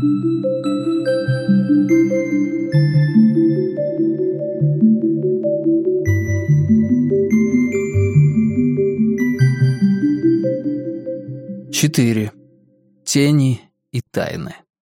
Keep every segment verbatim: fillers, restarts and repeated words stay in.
Четыре. Тени и тайны.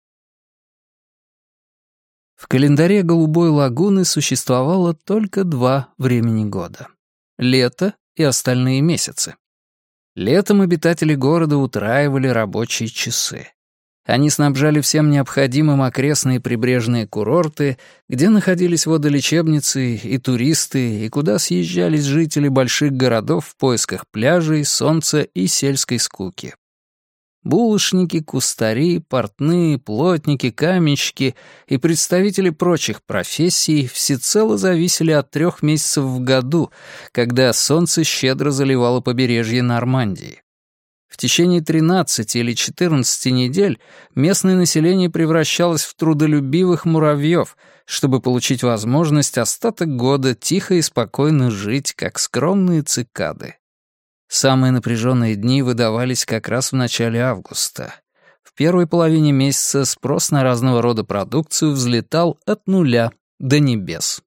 В календаре Голубой лагуны существовало только два времени года — лето и остальные месяцы. Летом обитатели города утраивали рабочие часы. Они снабжали всем необходимым окрестные прибрежные курорты, где находились водолечебницы и туристы, и куда съезжались жители больших городов в поисках пляжей, солнца и сельской скуки. Булочники, кустари, портные, плотники, каменщики и представители прочих профессий всецело зависели от трех месяцев в году, когда солнце щедро заливало побережье Нормандии. В течение тринадцати или четырнадцати недель местное население превращалось в трудолюбивых муравьев, чтобы получить возможность остаток года тихо и спокойно жить, как скромные цикады. Самые напряженные дни выдавались как раз в начале августа. В первой половине месяца спрос на разного рода продукцию взлетал от нуля до небес.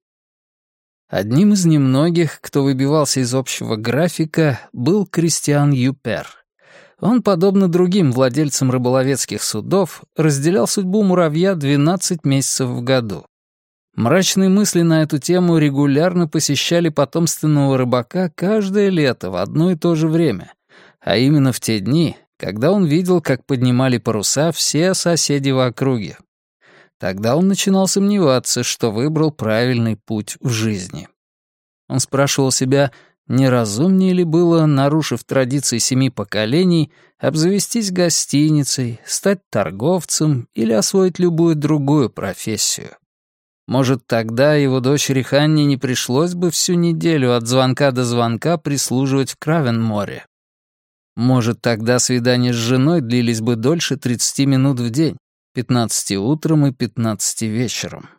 Одним из немногих, кто выбивался из общего графика, был Кристиан Юпер. Он, подобно другим владельцам рыболовецких судов, разделял судьбу муравья двенадцать месяцев в году. Мрачные мысли на эту тему регулярно посещали потомственного рыбака каждое лето в одно и то же время, а именно в те дни, когда он видел, как поднимали паруса все соседи в округе. Тогда он начинал сомневаться, что выбрал правильный путь в жизни. Он спрашивал себя, не разумнее ли было, нарушив традиции семи поколений, обзавестись гостиницей, стать торговцем или освоить любую другую профессию. Может, тогда его дочери Ханне не пришлось бы всю неделю от звонка до звонка прислуживать в Кравенморе. Может, тогда свидания с женой длились бы дольше тридцати минут в день, пятнадцати утром и пятнадцати вечером.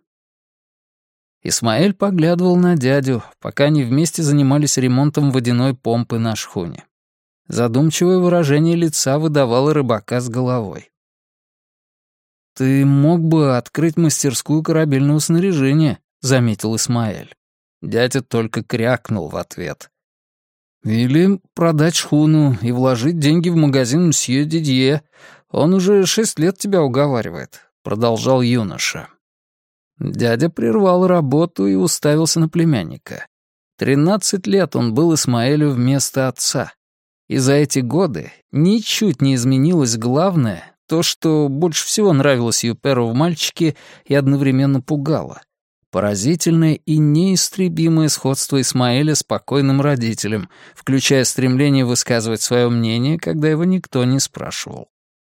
Исмаэль поглядывал на дядю, пока они вместе занимались ремонтом водяной помпы на шхуне. Задумчивое выражение лица выдавало рыбака с головой. «Ты мог бы открыть мастерскую корабельного снаряжения», — заметил Исмаэль. Дядя только крякнул в ответ. «Или продать шхуну и вложить деньги в магазин мсье Дидье. Он уже шесть лет тебя уговаривает», — продолжал юноша. Дядя прервал работу и уставился на племянника. Тринадцать лет он был Исмаэлю вместо отца. И за эти годы ничуть не изменилось главное — то, что больше всего нравилось Юперу в мальчике и одновременно пугало. Поразительное и неистребимое сходство Исмаэля с покойным родителем, включая стремление высказывать свое мнение, когда его никто не спрашивал.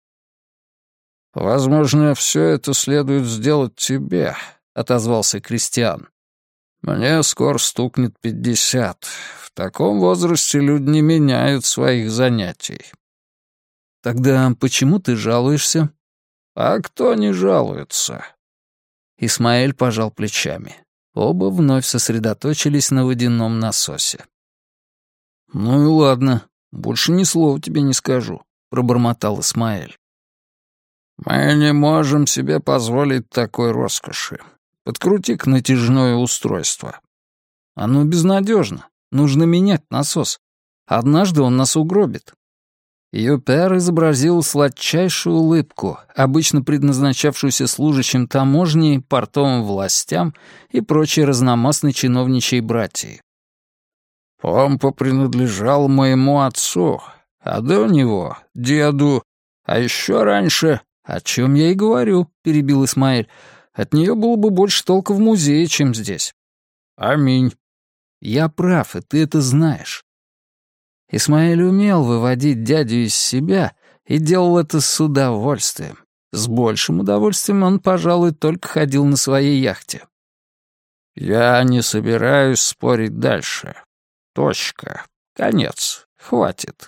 «Возможно, все это следует сделать тебе», — отозвался Кристиан. «Мне скоро стукнет пятьдесят. В таком возрасте люди не меняют своих занятий». «Тогда почему ты жалуешься?» «А кто не жалуется?» Исмаэль пожал плечами. Оба вновь сосредоточились на водяном насосе. «Ну и ладно, больше ни слова тебе не скажу», — пробормотал Исмаэль. «Мы не можем себе позволить такой роскоши. Подкрути-ка натяжное устройство». «Оно безнадежно. Нужно менять насос. Однажды он нас угробит». Юпер изобразил сладчайшую улыбку, обычно предназначавшуюся служащим таможни, портовым властям и прочей разномастной чиновничьей братьей. «Помпа принадлежала моему отцу, а до него — деду, а еще раньше...» «О чем я и говорю», — перебил Исмаэль. «От нее было бы больше толка в музее, чем здесь». «Аминь». «Я прав, и ты это знаешь». Исмаэль умел выводить дядю из себя и делал это с удовольствием. С большим удовольствием он, пожалуй, только ходил на своей яхте. «Я не собираюсь спорить дальше. Точка. Конец. Хватит».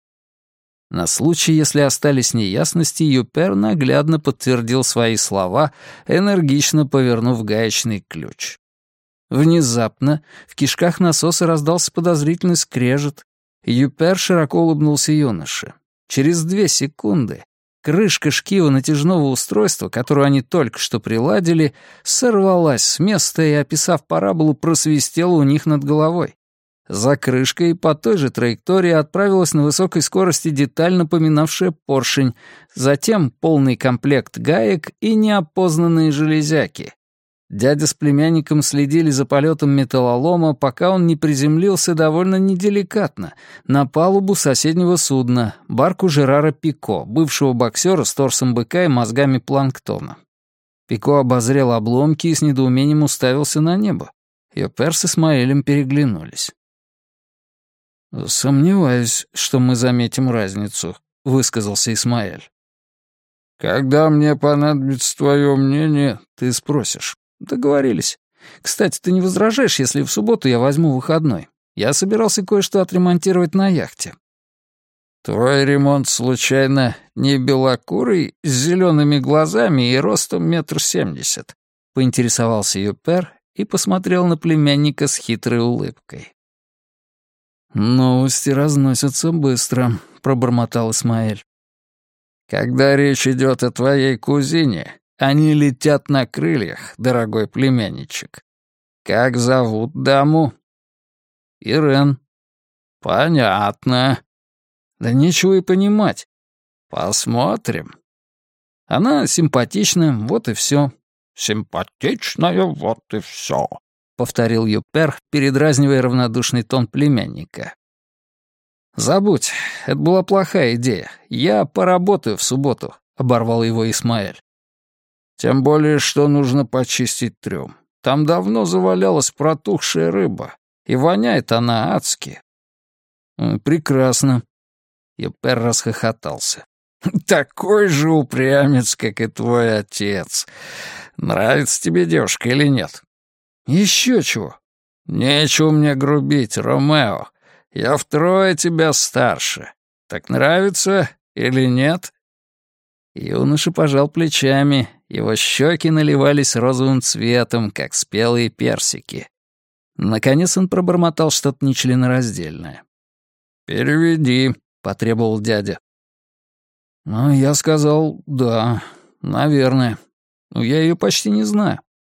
На случай, если остались неясности, Юпер наглядно подтвердил свои слова, энергично повернув гаечный ключ. Внезапно в кишках насоса раздался подозрительный скрежет. Юпер широко улыбнулся юноше. Через две секунды Крышка шкива натяжного устройства, которую они только что приладили, сорвалась с места и, описав параболу, просвистела у них над головой. За крышкой по той же траектории отправилась на высокой скорости деталь, напоминавшая поршень, затем полный комплект гаек и неопознанные железяки. Дядя с племянником следили за полетом металлолома, пока он не приземлился довольно неделикатно на палубу соседнего судна, барку Жерара Пико, бывшего боксера с торсом быка и мозгами планктона. Пико обозрел обломки и с недоумением уставился на небо. Юпер с Исмаэлем переглянулись. «Сомневаюсь, что мы заметим разницу», — высказался Исмаэль. «Когда мне понадобится твое мнение, ты спросишь». «Договорились. Кстати, ты не возражаешь, если в субботу я возьму выходной? Я собирался кое-что отремонтировать на яхте». «Твой ремонт, случайно, не белокурый, с зелеными глазами и ростом метр семьдесят?» — поинтересовался Юпер и посмотрел на племянника с хитрой улыбкой. «Новости разносятся быстро», — пробормотал Исмаэль. «Когда речь идет о твоей кузине, они летят на крыльях, дорогой племянничек. Как зовут даму?» «Ирен». «Понятно». «Да нечего и понимать». «Посмотрим». «Она симпатичная, вот и все». «Симпатичная, вот и все», — повторил Юпер, передразнивая равнодушный тон племянника. «Забудь, это была плохая идея. Я поработаю в субботу», — оборвал его Исмаэль. «Тем более, что нужно почистить трюм. Там давно завалялась протухшая рыба, и воняет она адски». «Прекрасно». Юпер расхохотался. «Такой же упрямец, как и твой отец. Нравится тебе девушка или нет?» «Еще чего?» «Нечего мне грубить, Ромео. Я втрое тебя старше. Так нравится или нет?» Юноша пожал плечами, его щеки наливались розовым цветом, как спелые персики. Наконец он пробормотал что-то нечленораздельное. «Переведи», — потребовал дядя. «Ну, я сказал, да, наверное. Но я ее почти не знаю».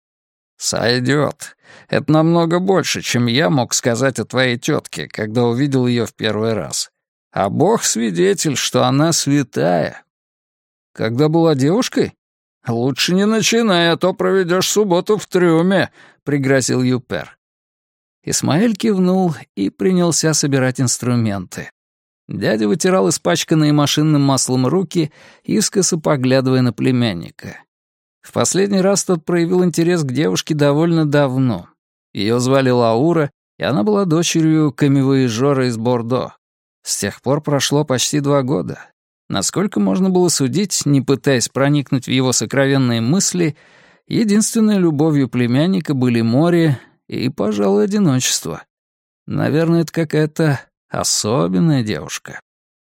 «Сойдет. Это намного больше, чем я мог сказать о твоей тетке, когда увидел ее в первый раз. А Бог свидетель, что она святая». «Когда была девушкой?» «Лучше не начинай, а то проведешь субботу в трюме», — пригрозил Юпер. Исмаэль кивнул и принялся собирать инструменты. Дядя вытирал испачканные машинным маслом руки, искоса поглядывая на племянника. В последний раз тот проявил интерес к девушке довольно давно. Ее звали Лаура, и она была дочерью камевояжера из Бордо. С тех пор прошло почти два года. Насколько можно было судить, не пытаясь проникнуть в его сокровенные мысли, единственной любовью племянника были море и, пожалуй, одиночество. Наверное, это какая-то особенная девушка.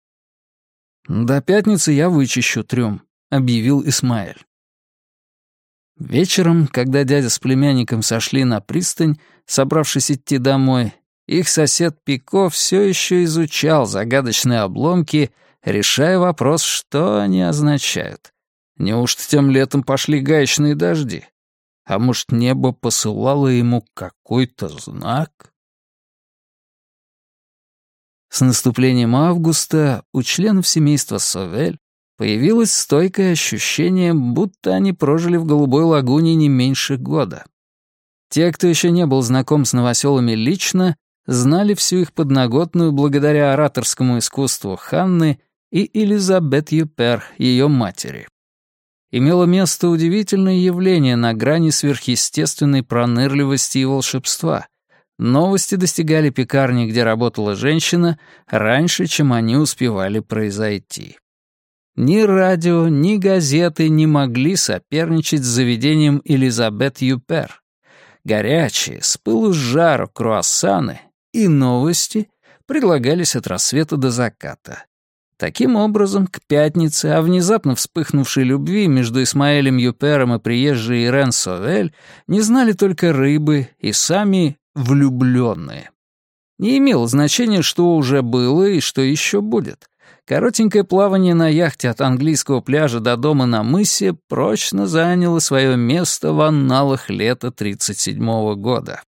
«До пятницы я вычищу трюм», — объявил Исмаэль. Вечером, когда дядя с племянником сошли на пристань, собравшись идти домой, их сосед Пико все еще изучал загадочные обломки, решая вопрос, что они означают. Неужто тем летом пошли гаечные дожди? А может, небо посылало ему какой-то знак? С наступлением августа у членов семейства Совель появилось стойкое ощущение, будто они прожили в Голубой лагуне не меньше года. Те, кто еще не был знаком с новоселами лично, знали всю их подноготную благодаря ораторскому искусству Ханны и Элизабет Юпер, ее матери. Имело место удивительное явление на грани сверхъестественной пронырливости и волшебства. Новости достигали пекарни, где работала женщина, раньше, чем они успевали произойти. Ни радио, ни газеты не могли соперничать с заведением Элизабет Юпер. Горячие, с пылу с жару круассаны и новости предлагались от рассвета до заката. Таким образом, к пятнице о внезапно вспыхнувшей любви между Исмаэлем Юпером и приезжей Ирен Совель не знали только рыбы и сами влюбленные. Не имело значения, что уже было и что еще будет. Коротенькое плавание на яхте от английского пляжа до дома на мысе прочно заняло свое место в анналах лета тридцать седьмого года.